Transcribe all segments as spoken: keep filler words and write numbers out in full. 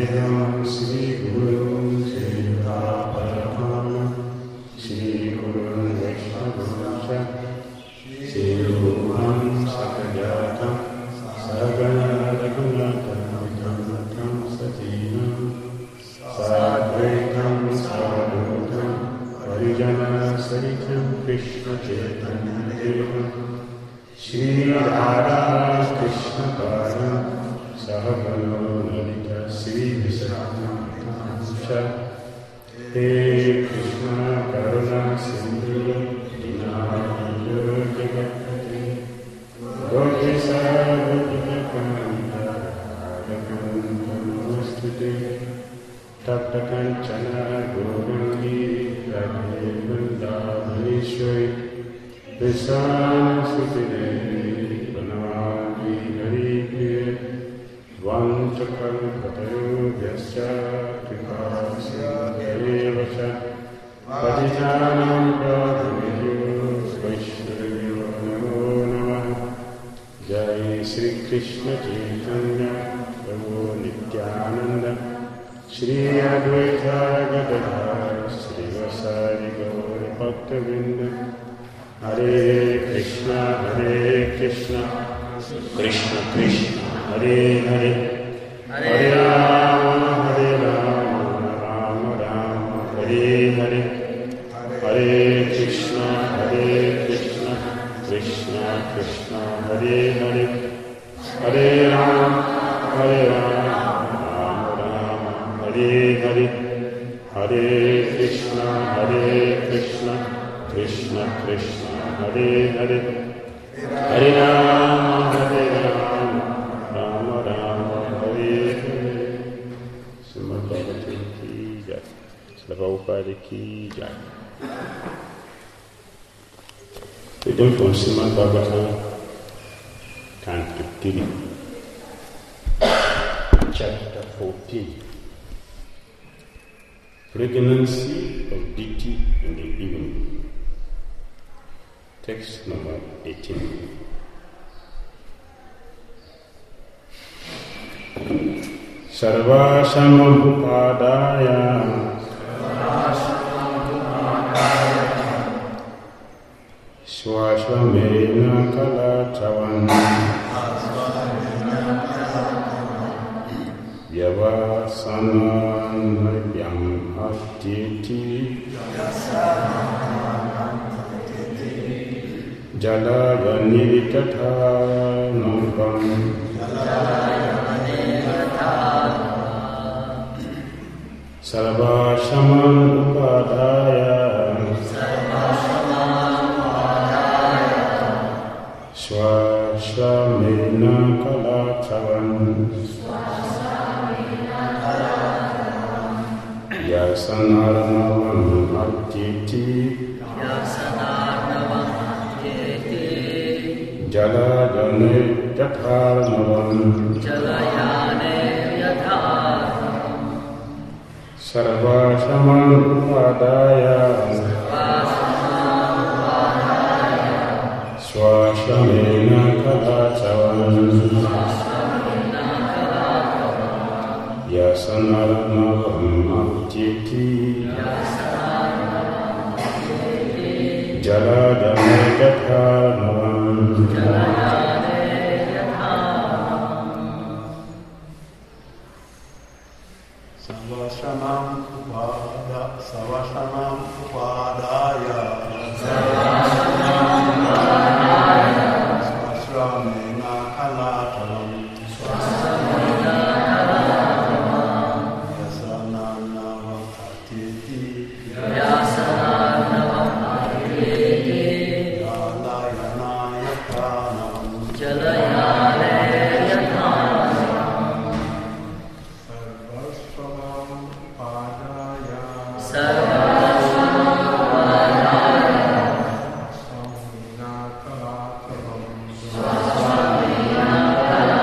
Namo Shri Guru Deva Parama Shri Guru Vaishnava Shri Rupam Sakajata Sagana Raghunatha Satina Sadvaitam Sadhutam Parijana Saritam Krishna Chaitanya Deva Shri Radha Krishna Param Sahabalo Lalita Sri Visakamansha He Krishna Karuna Sindhu Dinayo Jagatpati Gopisa Gopikakanta Radhakanta Namastuti Tapta Kanchana Govingi Radhe Vrindavaneshwari Visana Sutine Pranadi Haripriya Vanchakalpatayo Vyasya Kripa Sindhayevasya Patitanam Pradhavidyo Vaishnavyo Namo Namah Jai Sri Krishna Chaitanya Prabhu Nityananda Shri Advaita Gadadhara Shri Vasari Gaura Bhaktavinda Hare Krishna, Hare Krishna, Krishna Krishna, Hare Hare, Hare Rama, Hare Rama, Rama Rama, Hare Hare, Hare Krishna, Hare Krishna, Krishna Krishna, Hare Hare, Hare Rama, Hare Rama, Rama Rama, Hare Hare, Hare Krishna, Hare Krishna, Krishna Krishna, Hare Hare, Hare Rama, Hare Rama, Rama Rama, Hare Hare. Srimad Bhagavatam ki jai. Srila Prabhupada ki jai. Reading from Srimad Bhagavatam, Canto three, Chapter fourteen. Pregnancy of deity in the evening. Text number eighteen. Sarva Samabhupadaya Swashvamena Kalatavan Yavasanan Yam Attiti Jalaya Niritatha Nampam Sarva Shaman Upadaya Swashvamena Kalatavan Yasanarnavam Attiti Jalayane Yatharnavam Sarva Shaman Upadaya Swashamena Kalatavan Yasanarnavam Attiti Jalayane Yatharnavam Savashamam Upada Savashamam Upadaya Swashramena Kalatavam Yasanarnavam Attiti Jalayana Yatharnavam Sarva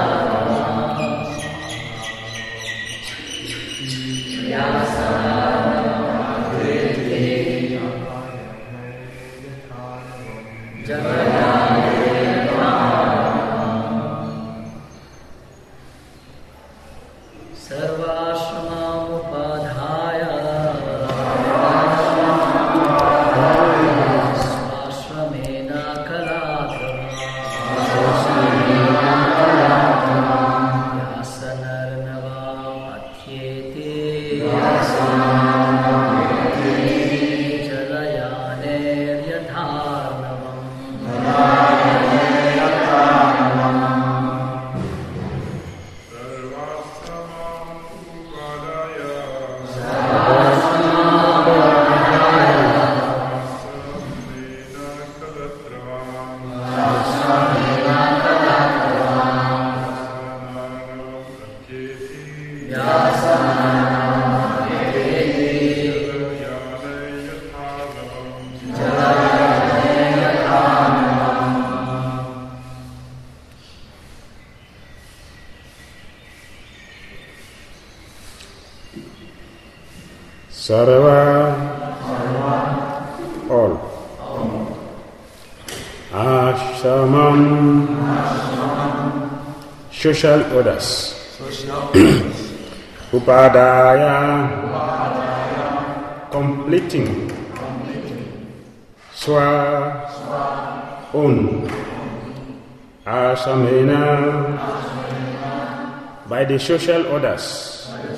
Sarva, all. Ashramam, social orders. Upadaya, completing. Swa, own. Ashramena, by the social orders.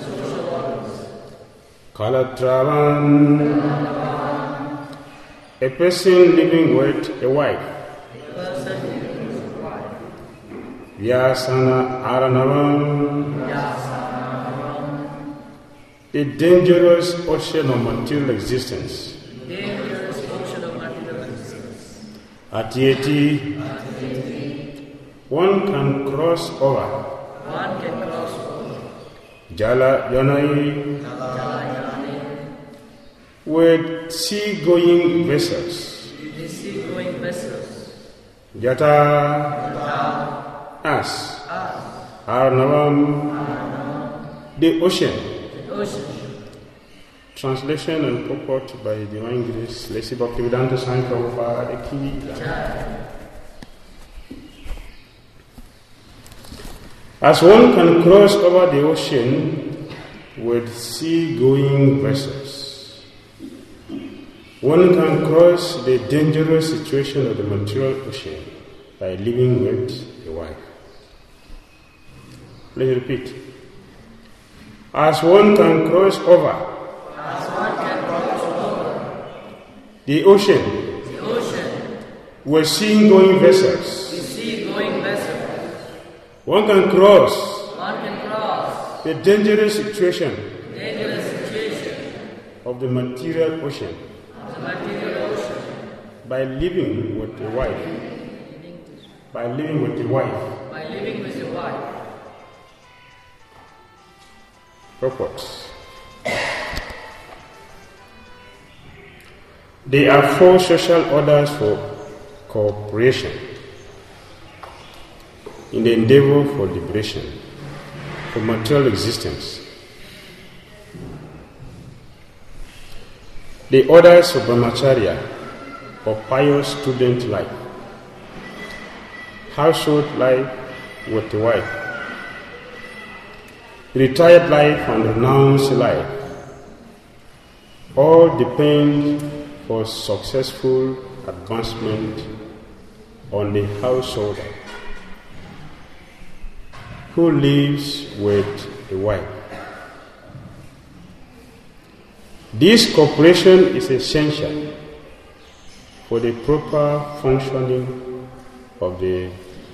Kalatravan, a person living with a wife. Vyasana Aranavam, the dangerous ocean of material existence. Atieti, one can cross over. Jala Yanai, with sea-going vessels. Jata, as. Arnavam, the ocean. Translation and purport by Divine Grace, Lesi Bhaktivedanta Swami Prabhupada, Eki. As one can cross over the ocean with sea-going vessels, one can cross the dangerous situation of the material ocean by living with a wife. Let me repeat. As one can cross over, As one can cross over the ocean, the ocean with sea-going vessels, the sea-going vessels, one can cross, one can cross the dangerous situation, dangerous situation of the material ocean, of the material ocean by living with a wife, by living with a wife, by living with a wife. Purpose. There are four social orders for cooperation in the endeavor for liberation, for material existence. The orders of brahmacharya, or pious student life, household life with a wife, retired life and renounced life, all depend for successful advancement on the householder who lives with a wife. This cooperation is essential for the proper functioning of the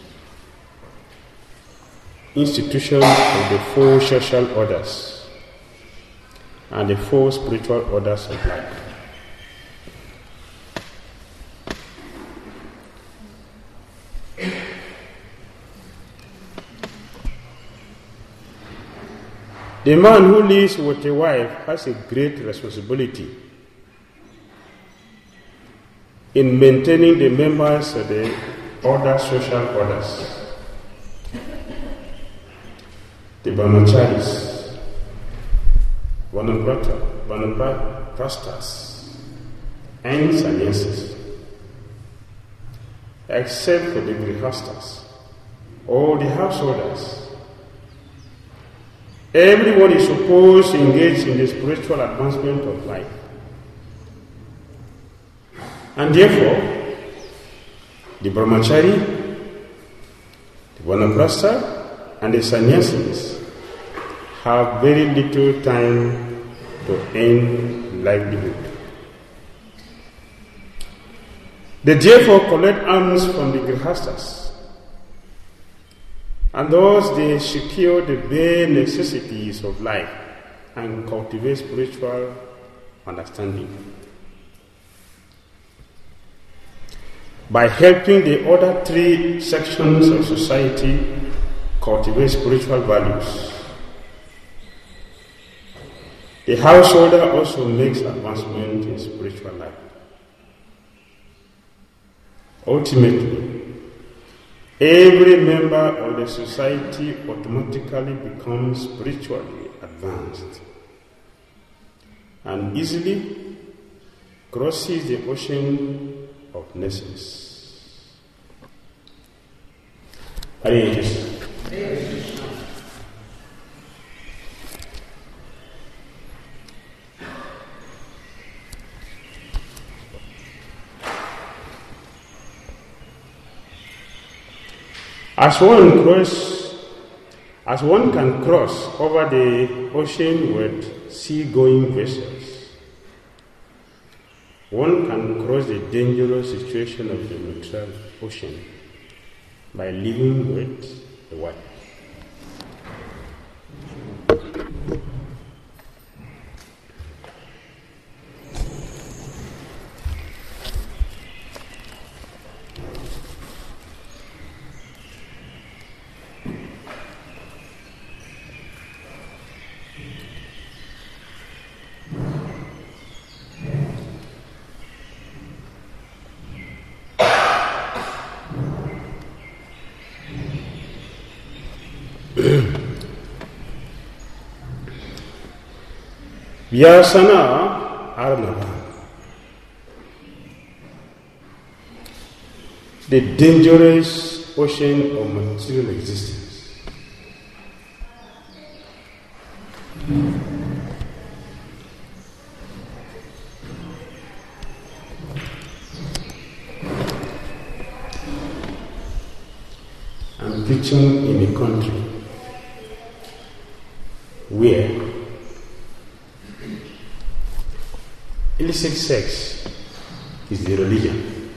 institution of the four social orders and the four spiritual orders of life. The man who lives with a wife has a great responsibility in maintaining the members of the other social orders. The brahmacharis, vanaprastha, vanaprasthas, and sannyasis, except for the grihasthas, all the householders. Everyone is supposed to engage in the spiritual advancement of life. And therefore, the brahmachari, the vanaprastha, and the sannyasis have very little time to earn livelihood. They therefore collect alms from the grihasthas, and thus they secure the bare necessities of life and cultivate spiritual understanding. By helping the other three sections of society cultivate spiritual values, the householder also makes advancement in spiritual life. Ultimately, every member of the society automatically becomes spiritually advanced. and easily crosses the ocean of nations. Hare Krishna. As one cross, as one can cross over the ocean with sea-going vessels, one can cross the dangerous situation of the neutral ocean by living with the wife. Vyasana Arnava. The dangerous ocean of material existence. I'm preaching in a country where illicit sex is the religion.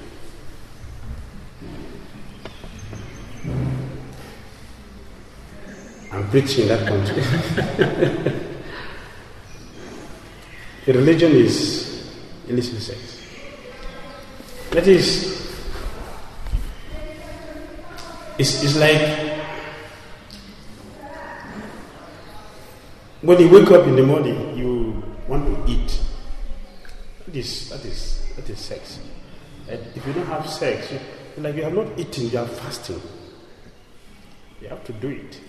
I'm preaching in that country. The religion is illicit sex. That is, it's, it's like when you wake up in the morning, you want to eat. That is, that is, that is sex. And if you don't have sex, you, like you have not eaten, you are fasting. You have to do it.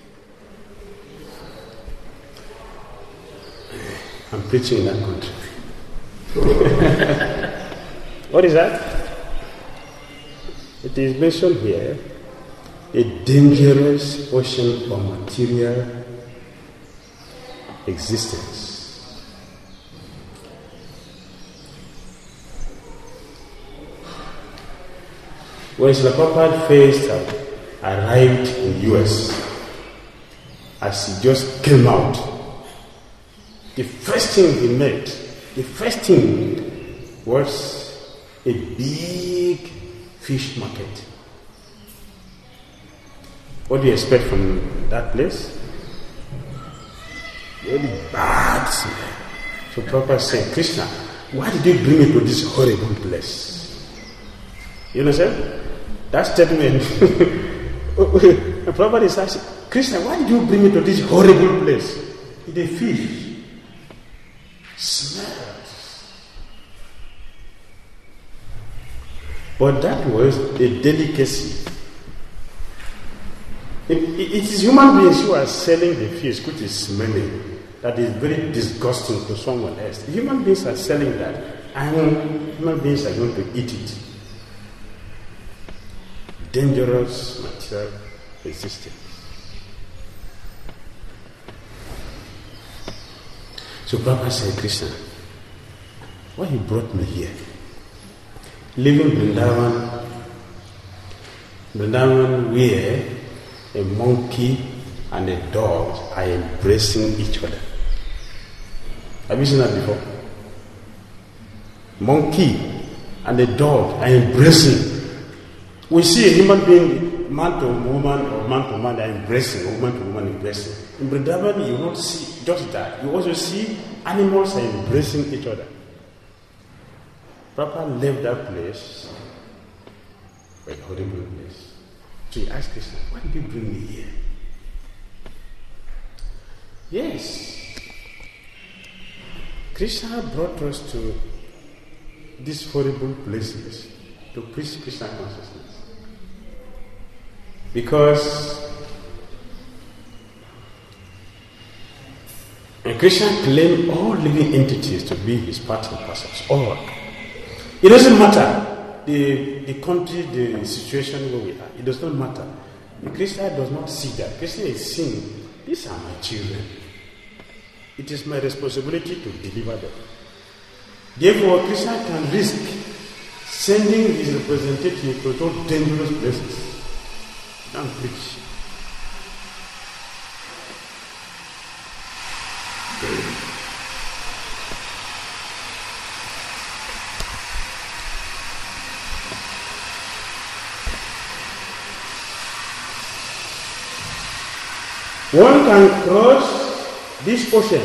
I'm preaching in that country. What is that? It is mentioned here, a dangerous ocean of material existence. When Srila Prabhupada first arrived in the U S, as he just came out, the first thing he met, the first thing was a big fish market. What do you expect from that place? Very bad smell. So Prabhupada said, Krishna, why did you bring me to this horrible place? You understand? That statement, Prabhupada is asking, Krishna, why did you bring me to this horrible place? The fish smells. But that was a delicacy. It, it, it is human beings who are selling the fish, which is smelling, that is very disgusting to someone else. Human beings are selling that, and human beings are going to eat it. Dangerous material existence. So Prabhupada said, Krishna, why you brought me here? Living Vrindavan, Vrindavan where a monkey and a dog are embracing each other. Have you seen that before? Monkey and a dog are embracing. We see a human being, man to woman or man to man, they are embracing, or woman to woman embracing. In Vrindavan, you will not see just that. You also see animals are embracing each other. Prabhupada left that place, a horrible place. So he asked Krishna, why did you bring me here? Yes. Krishna brought us to these horrible places to preach Krishna consciousness. Because And Christians claim all living entities to be his part and parcels. All. It doesn't matter the, the country, the situation where we are. It does not matter. The Christian does not see that. Christian is seeing, these are my children. It is my responsibility to deliver them. Therefore, a Christian can risk sending his representative to those dangerous places and preach. One can cross this ocean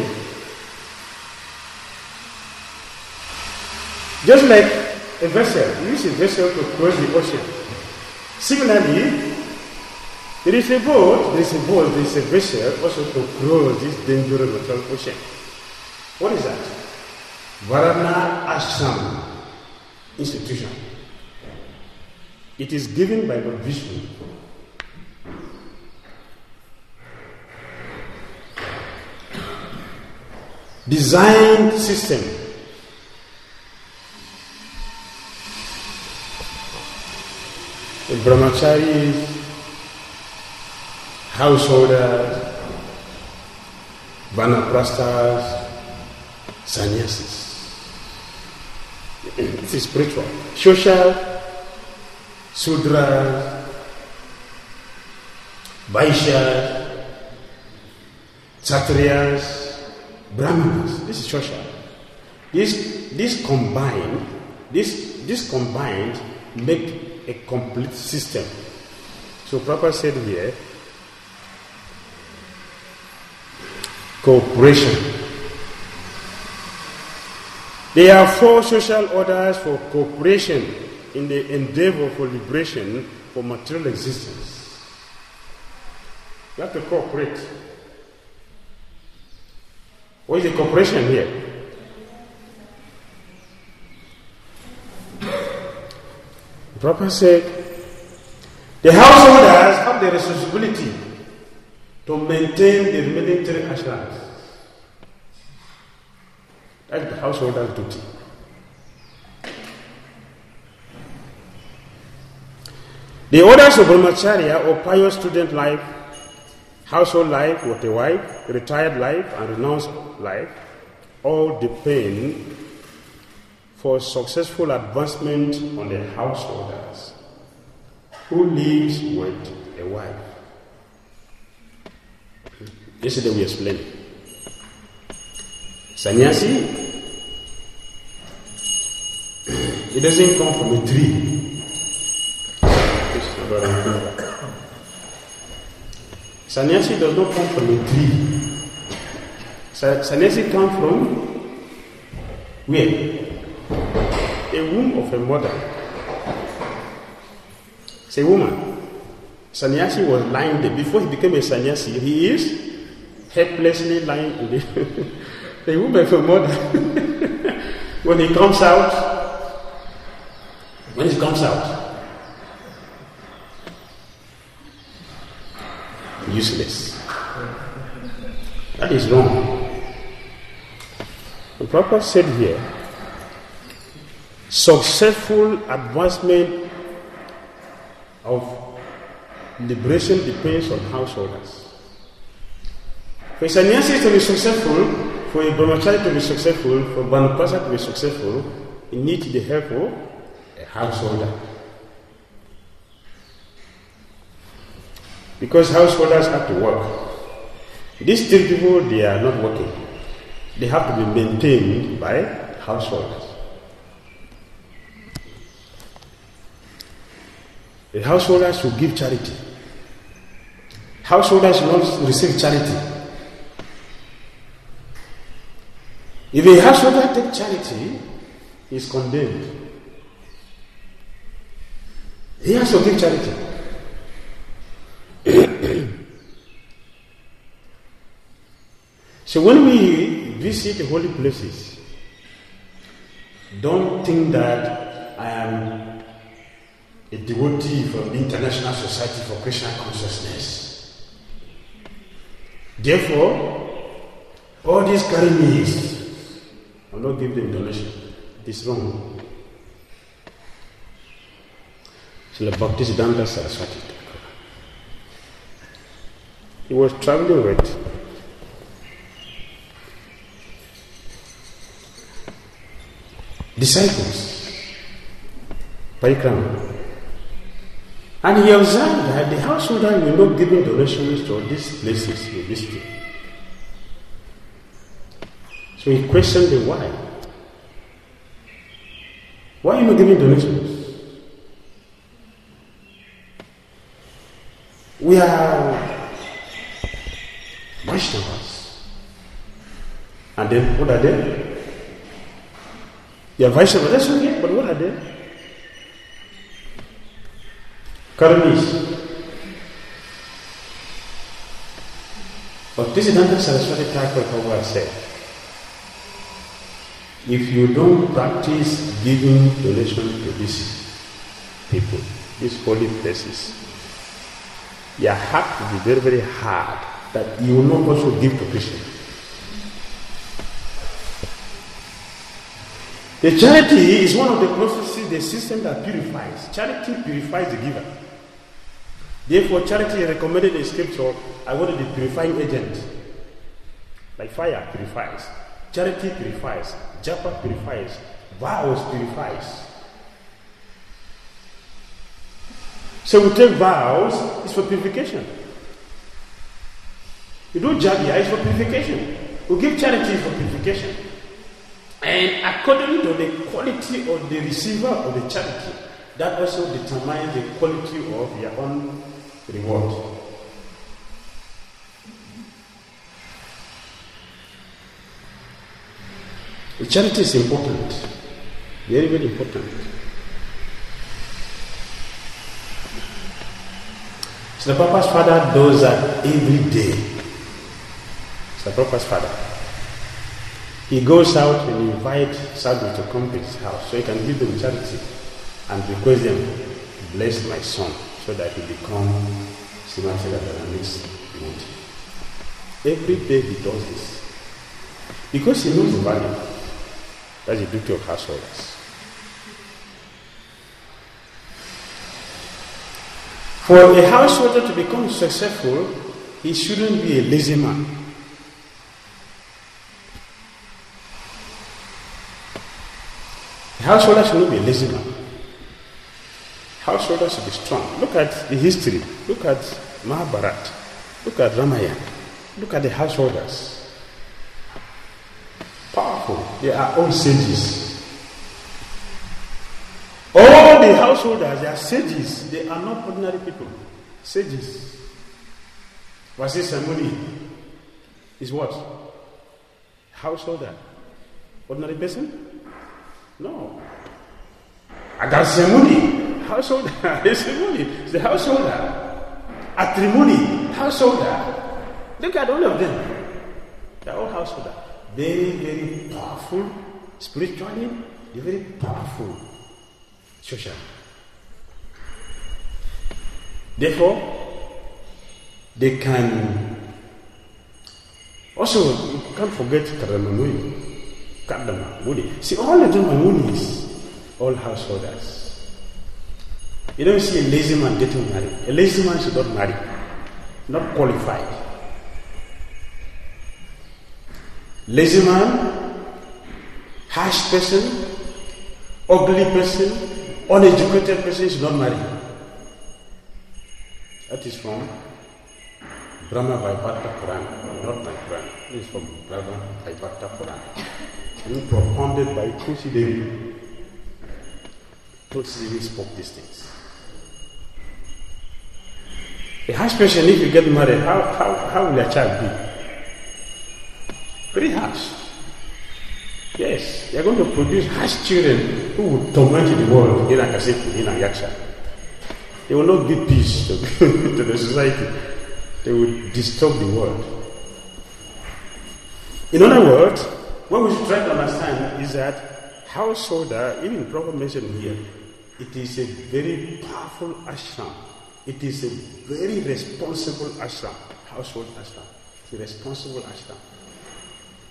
just like a vessel. You use a vessel to cross the ocean. Similarly, there is a boat, there is a boat, there is a vessel also to cross this dangerous natural ocean. What is that? Varana Ashram institution. It is given by Lord Vishnu. Designed system. The brahmacharis, householders, vanaprasthas, sannyasis. This is spiritual. Social, sudras, vaishyas, kshatriyas, brahmanas. This is social. This this combined, this this combined make a complete system. So Prabhupada said here, cooperation. There are four social orders for cooperation in the endeavor for liberation for material existence. You have to cooperate. What is the cooperation here? The Prabhupada said, the householders have the responsibility to maintain the remaining three ashrams. That's the householder's duty. The orders of brahmacharya or pious student life, household life with a wife, retired life, and renounced life all depend for successful advancement on the householders who lives with a wife. Yesterday we explained. Sannyasi, it doesn't come from a tree. Sannyasi does not come from a tree. Sannyasi comes from where? A womb of a mother. It's a woman. Sannyasi was lying there. Before he became a sannyasi, he is helplessly lying in the, the womb of a mother. When he comes out, when he comes out, useless. That is wrong. The Prabhupada said here, successful advancement of liberation depends on householders. For a sannyasi to be successful, for a brahmachari to be successful, for a vanaprastha to be successful, he needs the help of a householder. Because householders have to work. These three people, they are not working. They have to be maintained by householders. The householders should give charity. Householders should not receive charity. If a householder takes charity, he is condemned. He has to give charity. So when we visit holy places, don't think that I am a devotee from the International Society for Christian Consciousness. Therefore, All these Karamis, I'm not giving them donation. It's wrong. So the Bhaktisiddhanta Saraswati Thakur, he was traveling with disciples, Parikrama. And he observed that the householder were not giving donations to these places he visited. So he questioned them why. Why are you not giving donations? We are Vaishnavas. And then what are they? They are Vaishnavas, that's okay, but what are they? Karamis. But this is Bhaktisiddhanta Saraswati Thakur said, if you don't practice giving donation to these people, these holy places, your heart will be very, very hard that you will not also give to Krishna. The charity is one of the processes, the system that purifies. Charity purifies the giver. Therefore, charity is recommended in scripture. I wanted a purifying agent. Like fire purifies. Charity purifies. Japa purifies. Vows purifies. So we take vows, it's for purification. We do jagya, it's for purification. We give charity for purification. And according to the quality of the receiver of the charity, that also determines the quality of your own reward. The charity is important, very, very important. So the Papa's father does that every day. So the Papa's father, he goes out and invites sadhus to come to his house so he can give them charity and request them, bless my son, so that he become Srimati Radharani's devotee. Every day he does this. Because he knows the value. That's the duty of householders. For a householder to become successful, he shouldn't be a lazy man. A householder should not be a lazy man. Householder should be strong. Look at the history. Look at Mahabharata. Look at Ramayana. Look at the householders. Powerful. They are all sages. All the householders, they are sages. They are not ordinary people. Sages. Vasishtha Muni is what? Householder. Ordinary person? No. Agastya Muni, householder. It's a Muni. It's the householder. Atri Muni, householder. Look at all of them. They are all householder. Very, very powerful spiritually. They're very powerful socially. Therefore, they can also, you can't forget Kadama Muni. Kadama Muni. See, all of them are Munis, all householders. You don't see a lazy man getting married. A lazy man should not marry, not qualified. Lazy man, harsh person, ugly person, uneducated person should not marry. That is from Brahma Vaivarta Purana, not my Purana. This is from Brahma Vaivarta Purana. And propounded by Tulsi Devi. Tulsi Devi spoke these things. A harsh person, if you get married, how, how, how will your child be? Very harsh. Yes, they are going to produce harsh children who will torment the world. They will not give peace to, to the society. They will disturb the world. In other words, what we should try to understand is that householder, even Prabhupada mentioned here, it is a very powerful ashram. It is a very responsible ashram. Household ashram. It's a responsible ashram.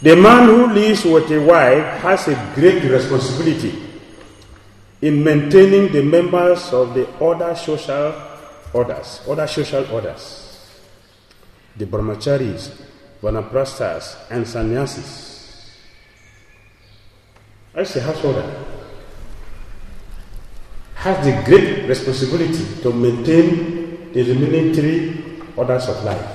The man who lives with a wife has a great responsibility in maintaining the members of the other social orders, other social orders, the brahmacharis, vanaprasthas, and sannyasis. As a householder, has the great responsibility to maintain the remaining three orders of life.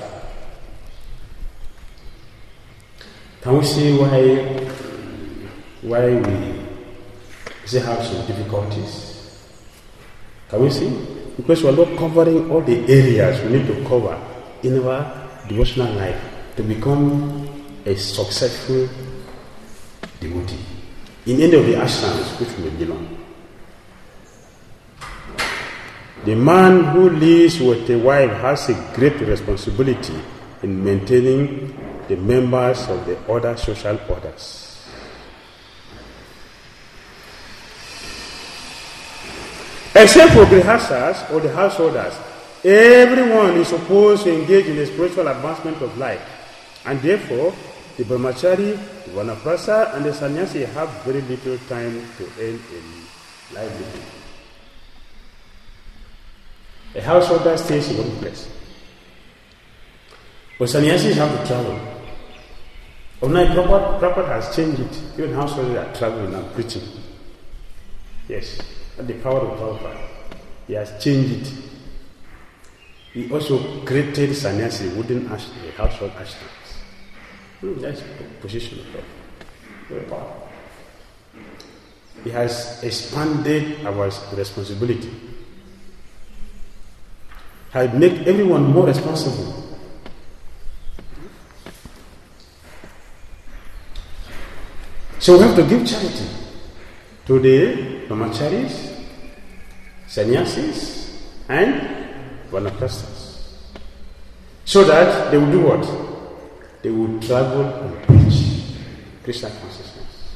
Can we see why why we still have some difficulties? Can we see? Because we are not covering all the areas we need to cover in our devotional life to become a successful devotee in any of the ashrams which we belong. The man who lives with a wife has a great responsibility in maintaining the members of the other social orders. Except for grihastas or the householders, everyone is supposed to engage in the spiritual advancement of life, and therefore the brahmachari, the vanaprastha, and the sannyasi have very little time to earn a livelihood. A householder stays in one place, but sannyasis have to travel. Overnight, Prabhupada has changed it. Even householders are traveling and preaching. Yes, and the power of Prabhupada. He has changed it. He also created sannyasi within ash- the household ashrams. Hmm, that's the position of Prabhupada. Very powerful. He has expanded our responsibility. Has made everyone more responsible. So we have to give charity to the brahmacharis, sannyasis, and vanaprasthas, so that they will do what? They will travel and preach Krishna consciousness.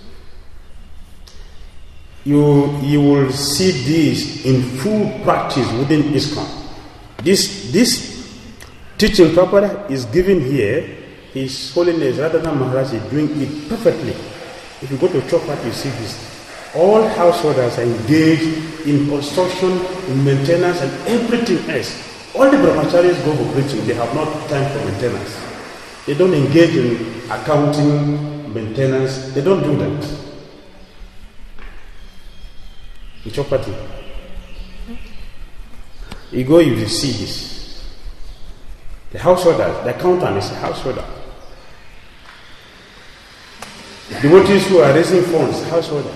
You, you will see this in full practice within ISKCON. This, this teaching Prabhupada is given here. His Holiness Radhanath Maharaj is doing it perfectly. If you go to Chopat, you see this. All householders are engaged in construction, in maintenance, and everything else. All the brahmacharis go for preaching. They have not time for maintenance. They don't engage in accounting, maintenance. They don't do that. In Chopati, you go, you will see this. The householder, the accountant is a householder. The devotees who are raising funds, householders.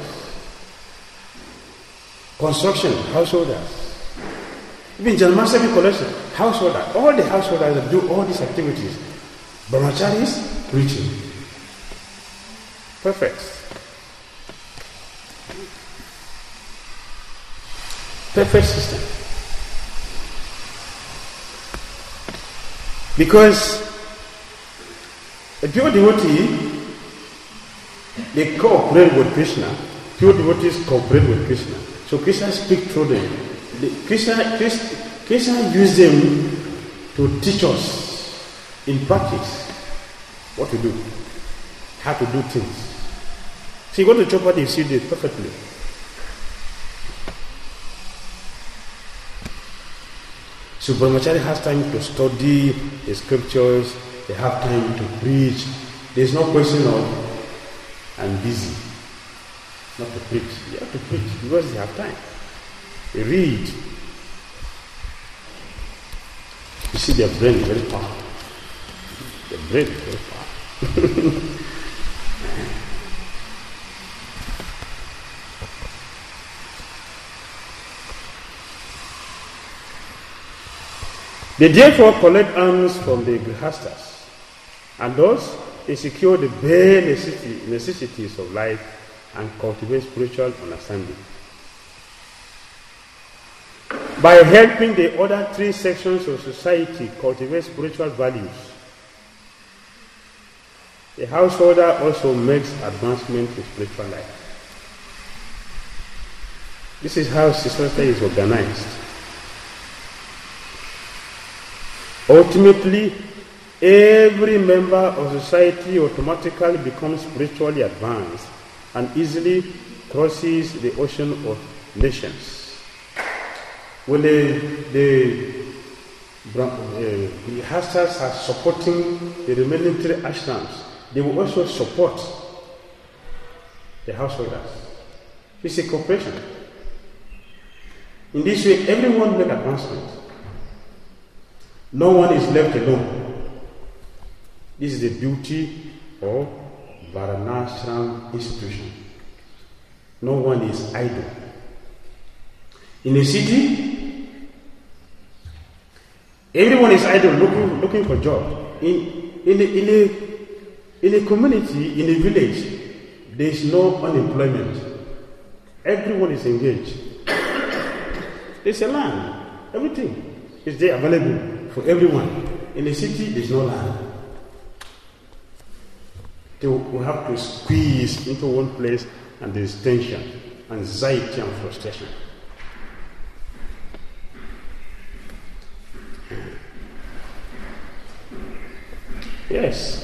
Construction, householders. Even Janmasaki collection, householder. All the householders that do all these activities. Brahmacharis, preaching. Perfect. Perfect system. Because a pure devotee, they cooperate with Krishna. Pure devotees cooperate with Krishna. So Krishna speaks through them. The, Krishna, Krishna, Krishna used them to teach us in practice what to do, how to do things. So you go to Chopati, you see this perfectly. So brahmachari has time to study the scriptures, they have time to preach. There's no question of I'm busy. Not to preach. You have to preach because they have time. They read. You see their brain is very powerful. Their brain is very powerful. They therefore collect alms from the grihastas, and thus they secure the bare necessities of life and cultivate spiritual understanding. By helping the other three sections of society cultivate spiritual values, the householder also makes advancement in spiritual life. This is how society is organized. Ultimately, every member of society automatically becomes spiritually advanced and easily crosses the ocean of nations. When the, the, uh, the hastings are supporting the remaining three ashrams, they will also support the householders. It's a cooperation. In this way, everyone makes advancement. No one is left alone. This is the beauty of Varnashram institution. No one is idle. In a city, everyone is idle looking, looking for job. In, in, a, in, a, in a community, in a village, there is no unemployment. Everyone is engaged. There's a land. Everything is there available for everyone. In a city, there's no land. They will have to squeeze into one place, and there's tension, anxiety, and frustration. Yes.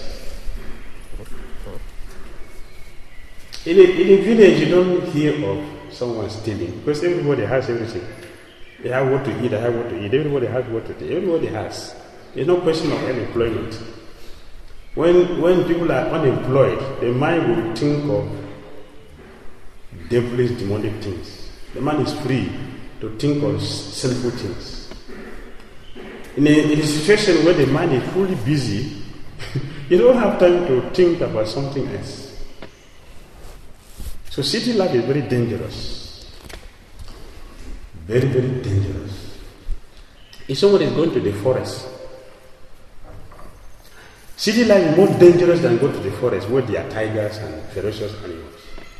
In a, in a village, you don't hear of someone stealing because everybody has everything. They have what to eat, they have what to eat, everybody has what to eat, everybody has. There's no question of unemployment. When, when people are unemployed, the mind will think of devilish, demonic things. The man is free to think of sinful things. In a, in a situation where the mind is fully busy, you don't have time to think about something else. So city life is very dangerous. Very, very dangerous. If someone is going to the forest, city life is more dangerous than going to the forest where there are tigers and ferocious animals.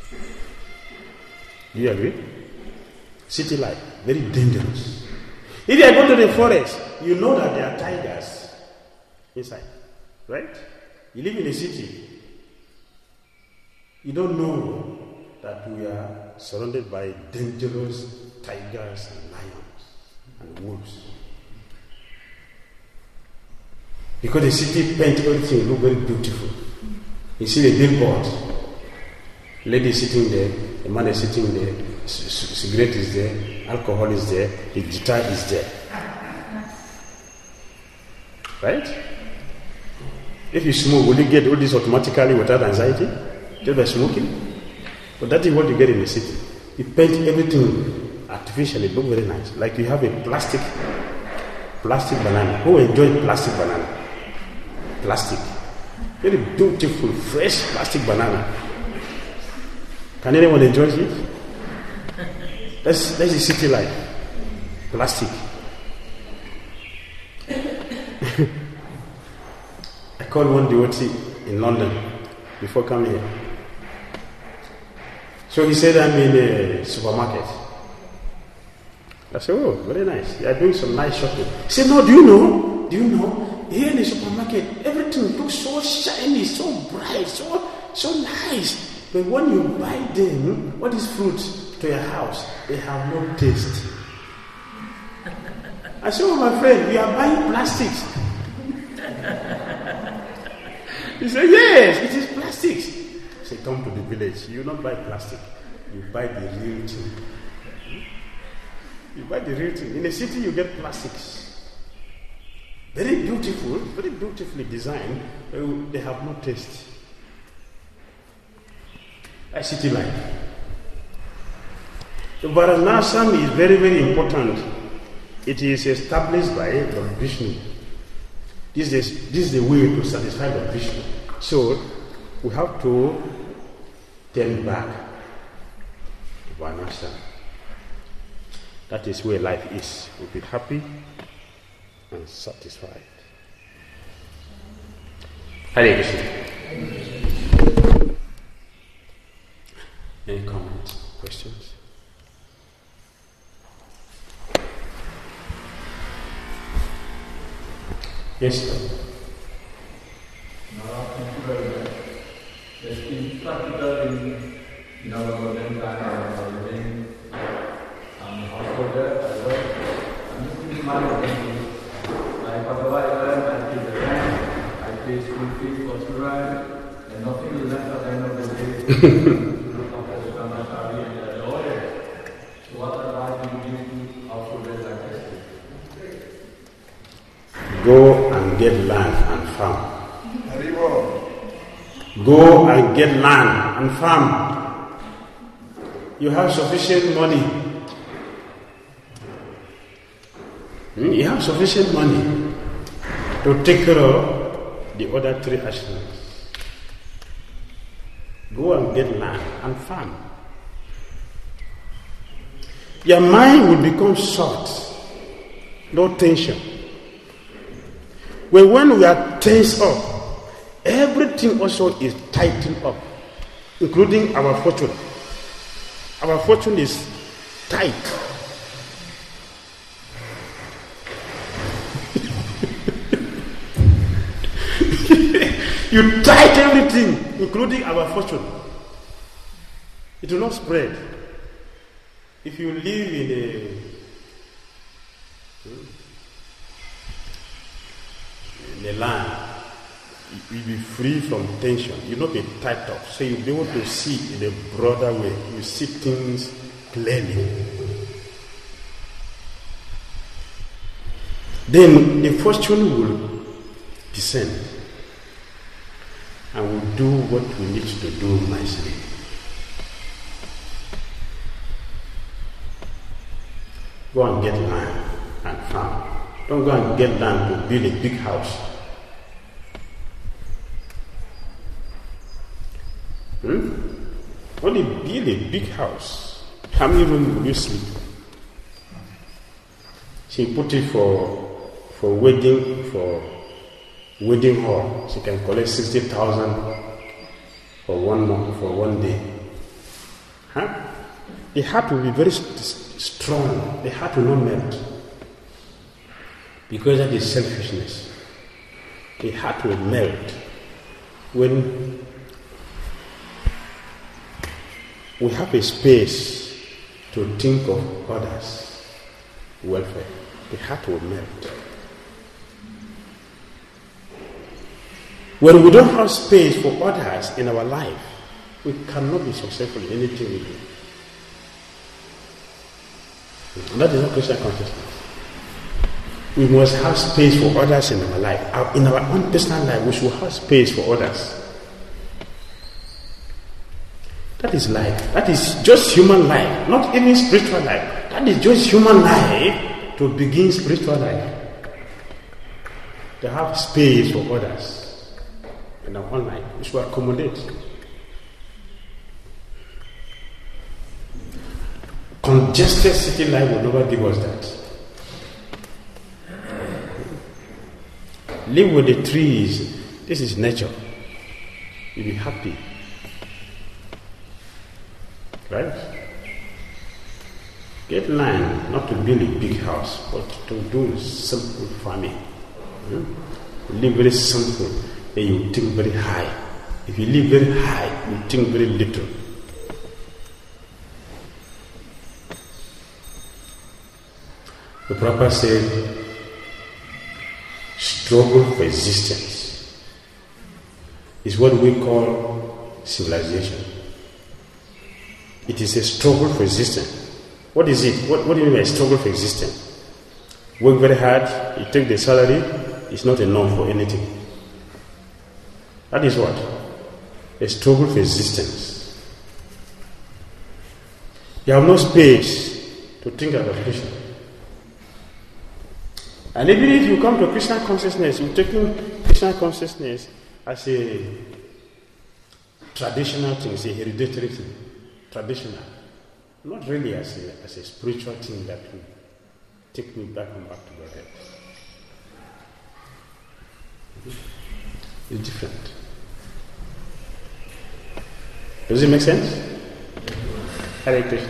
Do you agree? City life, very dangerous. If you are going to the forest, you know that there are tigers inside, right? You live in a city, you don't know that we are surrounded by dangerous tigers and lions and wolves. Because the city paint everything look very beautiful. You see the billboard, lady sitting there, the man is sitting there, c- c- cigarette is there, alcohol is there, the guitar is there. Right? If you smoke, will you get all this automatically without anxiety? Just by smoking? But that is what you get in the city. You paint everything artificially, look very nice. Like you have a plastic, plastic banana. Who enjoys plastic banana? Plastic. Very beautiful, fresh plastic banana. Can anyone enjoy it? That's, that's the city life. Plastic. I called one devotee in London before coming here. So he said, I'm in a supermarket. I said, oh, very nice. You are doing some nice shopping. He said, no, do you know? Do you know? Here in the supermarket, everything looks so shiny, so bright, so so nice. But when you buy them, what is fruit to your house? They have no taste. I said, oh, my friend, we are buying plastics. He said, yes, it is plastics. I said, come to the village. You don't buy plastic. You buy the real thing. You buy the real thing. In the city, you get plastics. Very beautiful, very beautifully designed. They have no taste. Like city life. The Varnashram is very, very important. It is established by Lord Vishnu. This is, this is the way to satisfy Lord Vishnu. So, we have to turn back to Varnashram. That is where life is. We'll be happy and satisfied. Hare Krishna. Any comments, questions? Yes, sir. No, thank you very much. Let's be practical in, in our modern time, our living, um, householder as well. I'm just thinking my opinion. Like otherwise, I learned until the end. pay school fees for children, and nothing is left at the end of the day to look after the brahmachari and the order. So what advice do you give to householders like this? Go and get land and farm. Go and get land and farm. You have sufficient money. Hmm? You have sufficient money to take care of the other three actions. Go and get land and farm. Your mind will become soft, no tension. Well, when we are tense up, everything also is tightened up, including our fortune. Our fortune is tight. You tight everything, including our fortune. It will not spread. If you live in a in a land, you will be free from tension. You will not be tied up. So you'll be able to see in a broader way. You see things clearly. Then the fortune will descend and will do what we need to do nicely. Go and get land and farm. Don't go and get land to build a big house. Hmm? Only build a big house. How many rooms will you sleep? She put it for for wedding for wedding hall. She can collect sixty thousand for one month, for one day. Huh? The heart will be very st- strong. The heart will not melt because that is selfishness. The heart will melt when we have a space to think of others' welfare. The heart will melt. When we don't have space for others in our life, we cannot be successful in anything we do. And that is not Christian consciousness. We must have space for others in our life. In our own personal life, we should have space for others. That is life. That is just human life, not even spiritual life. That is just human life to begin spiritual life. To have space for others in our own life. We should accommodate. Congested city life will never give us that. Live with the trees. This is nature. You'll be happy. Right? Get land, not to build a big house, but to do simple farming. Hmm? Live very simple, then you think very high. If you live very high, you think very little. The Prabhupada said, struggle for existence is what we call civilization. It is a struggle for existence. What is it? What, what do you mean by struggle for existence? Work very hard, you take the salary, it's not enough for anything. That is what? A struggle for existence. You have no space to think about Krishna. And even if you come to Krishna consciousness, you're taking Krishna consciousness as a traditional thing, as a hereditary thing. Traditional. Not really as a, as a spiritual thing that will take me back and back to Godhead. It's different. Does it make sense? Hare Krishna.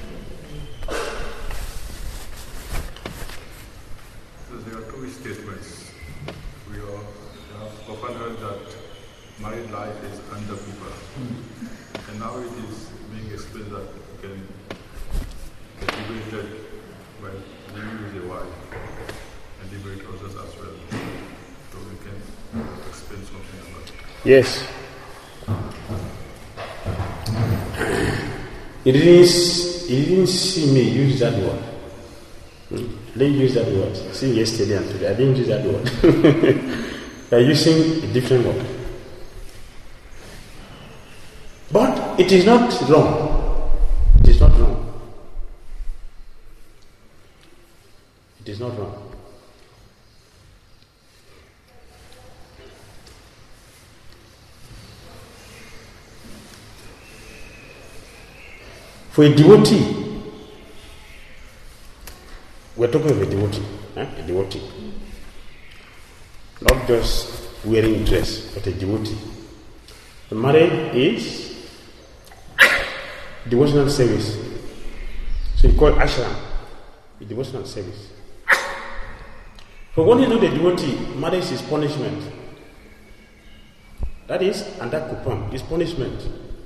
So there are two statements. We all have often heard that married life is under people. Mm-hmm. And now it is being explained that you can get liberated when living with a wife and liberate others as well. So we can explain something about it. Yes. He didn't, he didn't see me use that word. I didn't use that word. See, yesterday and today, I didn't use that word. They're using a different word. But it is not wrong. It is not wrong. It is not wrong. For a devotee, we're talking of a devotee, eh? a devotee. Not just wearing dress, but a devotee. The marriage is devotional service. So you call it ashram, a devotional service. But when you know the devotee, marriage is punishment. That is, and that kupam is punishment.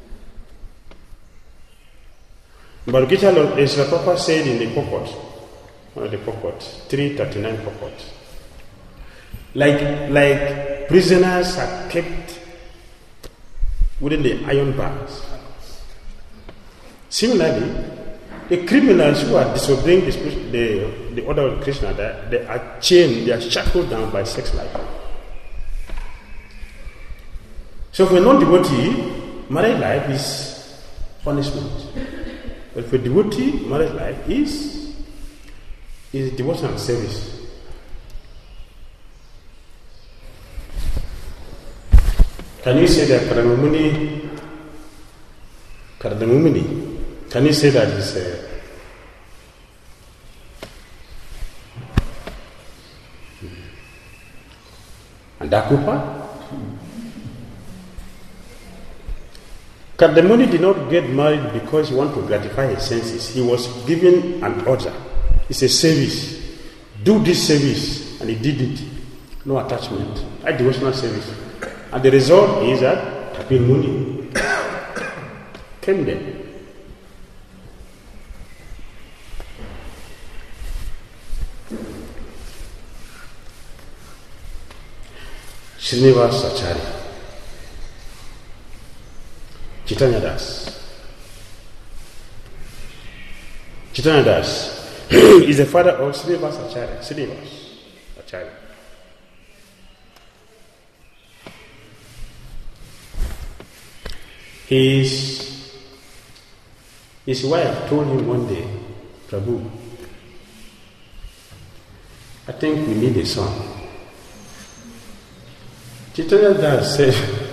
But Gita Lord is the Papa said in the purport, one of the purport, three thirty-nine purport. Like, like prisoners are kept within the iron bars. Similarly, the criminals who are disobeying the, the, the order of Krishna, they, they are chained, they are shackled down by sex life. So for a non-devotee, married life is punishment. But for a devotee, married life is, is devotional service. Can you say that Karadamumuni, Karadamumuni, can you say that is a and Akupa? Karadamuni did not get married because he wanted to gratify his senses. He was given an order. It's a service. Do this service, and he did it. No attachment. A devotional service. And the result is that Kapil Muni came there. Srinivas Acharya, Chaitanya Das. Chaitanya Das is the father of Srinivas Acharya. Srinivas Acharya. His, his wife told him one day, Prabhu, I think we need a son. Chaitanya Das said,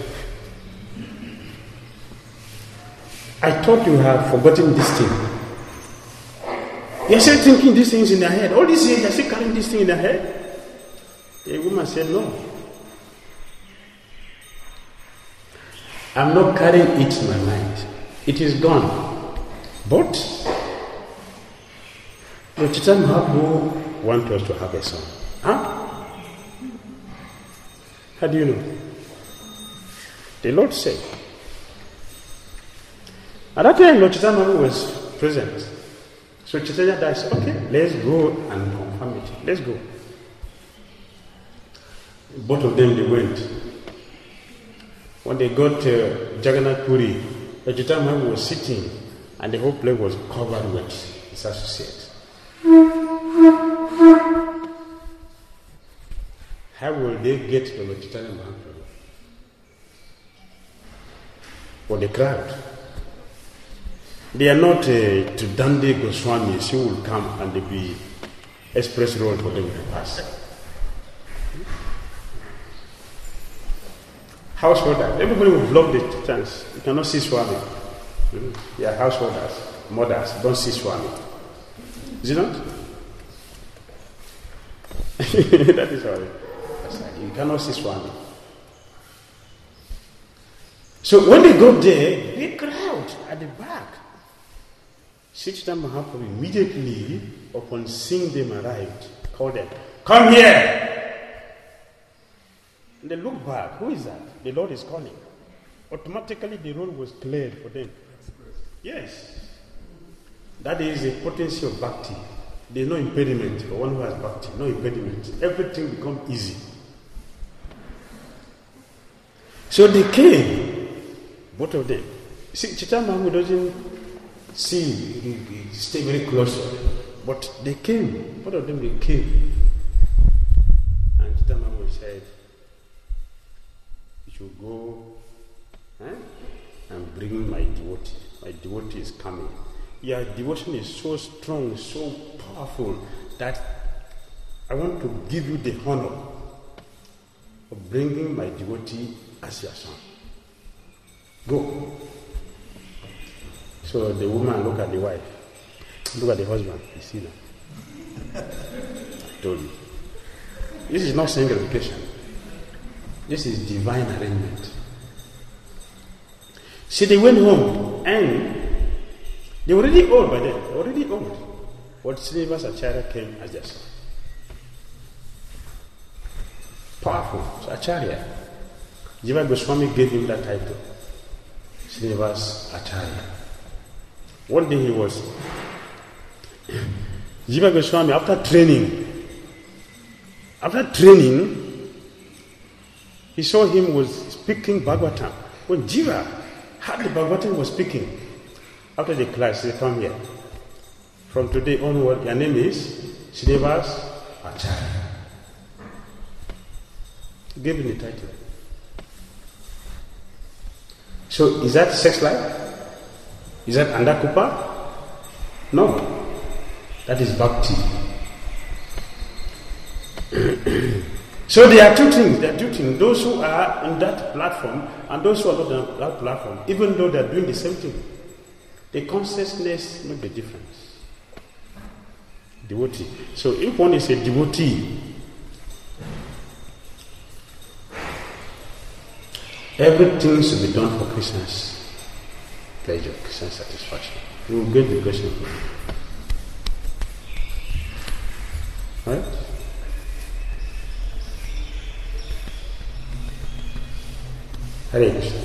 I thought you have forgotten this thing. You're still thinking these things in your head. All these years, you're still carrying this thing in your head. The woman said, no. I'm not carrying it in my mind. It is gone. But the Chaitanya Mahaprabhu wants us to have a son. Huh? How do you know? The Lord said. At that time, Lord Chaitanya Mahaprabhu was present. So Chaitanya Das said, okay, let's go and confirm it. Let's go. Both of them, they went. When they got to Jagannath Puri, the Chaitanya Mahaprabhu was sitting and the whole place was covered with his associates. How will they get to the Chaitanya Mahaprabhu? For the crowd. They are not uh, to Dande Goswamis who will come and there be express road for them to pass. Householders. Everybody will block the chance. You cannot see Swami. They are householders, mothers. Don't see Swami. Is it not? That is how it is. You cannot see Swami. So when they go there, they crowd at the back. Chaitanya Mahaprabhu immediately, upon seeing them arrived, called them, come here! And they look back. Who is that? The Lord is calling. Automatically the road was cleared for them. Yes. That is a potency of bhakti. There is no impediment for one who has bhakti. No impediment. Everything becomes easy. So they came, both of them. See, Chita Mahmood doesn't see, he, he stay very close, but they came, both of them they came. And Chita Mahmood said, you should go eh, and bring my devotee. My devotee is coming. Your devotion is so strong, so powerful that I want to give you the honor of bringing my devotee as your son. Go. So the woman look at the wife, look at the husband, you see that? I told you. This is not sanctification. This is divine arrangement. See, they went home and they were already old by then, they were already old. But Srinivas Acharya came as their son. Powerful. So Acharya. Jiva Goswami gave him that title. Srinivas Acharya. One day he was Jiva Goswami, after training, after training, he saw him was speaking Bhagavatam. When Jiva heard the Bhagavatam was speaking, after the class, he said, come here. From today onward, your name is Srinivas Acharya. He gave him the title. So, is that sex life? Is that andakupa? No. That is bhakti. So there are two things, there are two things. Those who are on that platform and those who are not on that platform, even though they are doing the same thing, the consciousness makes the difference. Devotee. So if one is a devotee, everything should be done for Krishna's pleasure, Krishna's satisfaction. We will get the question. Right? Hare Krishna.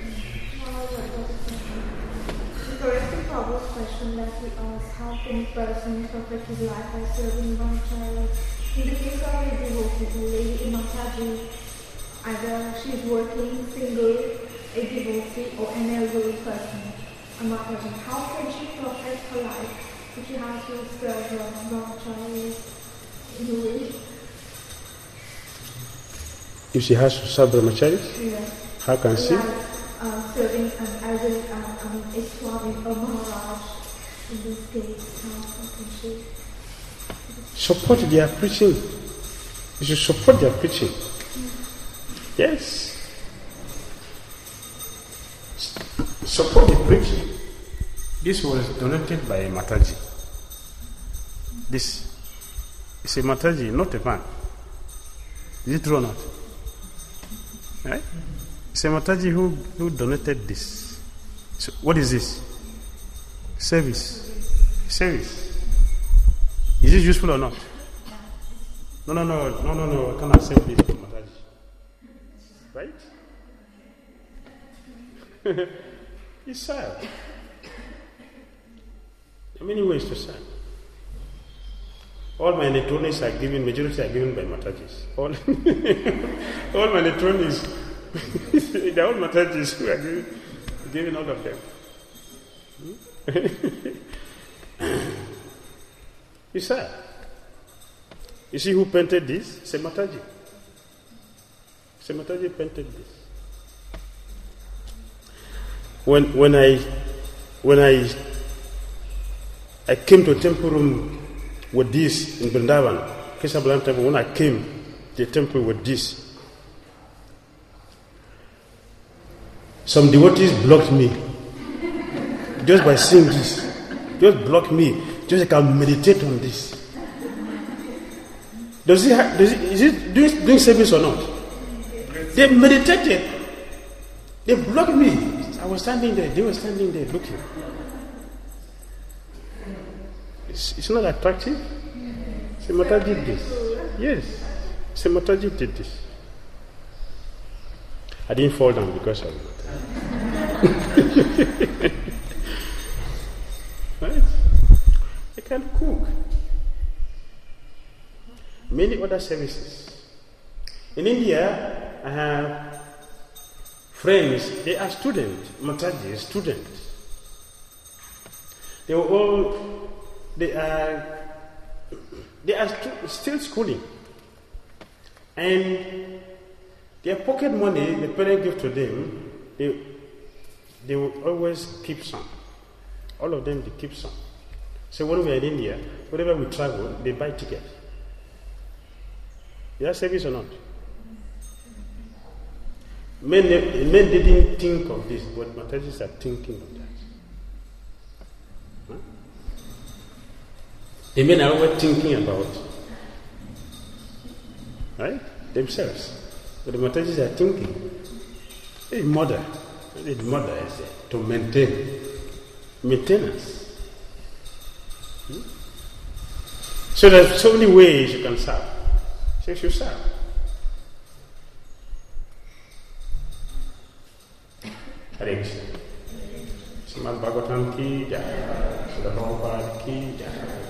Correcting Prabhu's question that he asked, how can a person perfect his life by serving one child? In the case of a devotee, Lady Mataji, either she is working single, a devotee, or an elderly person. A Mataji, how can she perfect her life if she has to serve one child in a way? If she has to serve brahmacharis? Yes. How can she? Like uh, serving an elderly, uh, I mean, a Swami or Maharaj in this case, how can she? Support their preaching. You should support their preaching. Mm. Yes. Support the preaching. This was donated by Mataji. This is a Mataji, not a man. Is it true or not? Right? It's a Mataji who, who donated this. So what is this? Service. Service. Is it useful or not? No, no, no, no, no, no. I can't accept this from Mataji. Right? You serve. There are many ways to serve. All my electronics are given, majority are given by Matajis. All, all my electronics, they're all Matajis who are giving, giving all of them. You serve. You see who painted this? It's a Mataji. It's a Mataji painted this. When when I when I I came to a temple room with this in Vrindavan, Keshabalam temple, when I came to the temple with this, some devotees blocked me just by seeing this. Just blocked me, just like I meditate on this. Does it, ha- does it is it doing, doing service or not? They meditated. They blocked me. I was standing there, they were standing there looking. It's, it's not attractive. Semataji did this. Yes, Semataji did this. I didn't fall down because of it. Right? I can cook. Many other services. In India, I have friends, they are students, Mataji is students. They were all, they are, they are stu- still schooling. And their pocket money, the parents give to them, they, they will always keep some. All of them, they keep some. So when we are in India, whenever we travel, they buy tickets. Is that service or not? Men, men didn't think of this, but Matajis are thinking of that. Huh? The men are always thinking about, right, themselves. But the Matajis are thinking. The mother, the mother is there to maintain, maintenance. Hmm? So there's so many ways you can serve. So you should serve. Hare Krishna. Srimad Bhagavatam ki jai. Srila Prabhupada ki jai.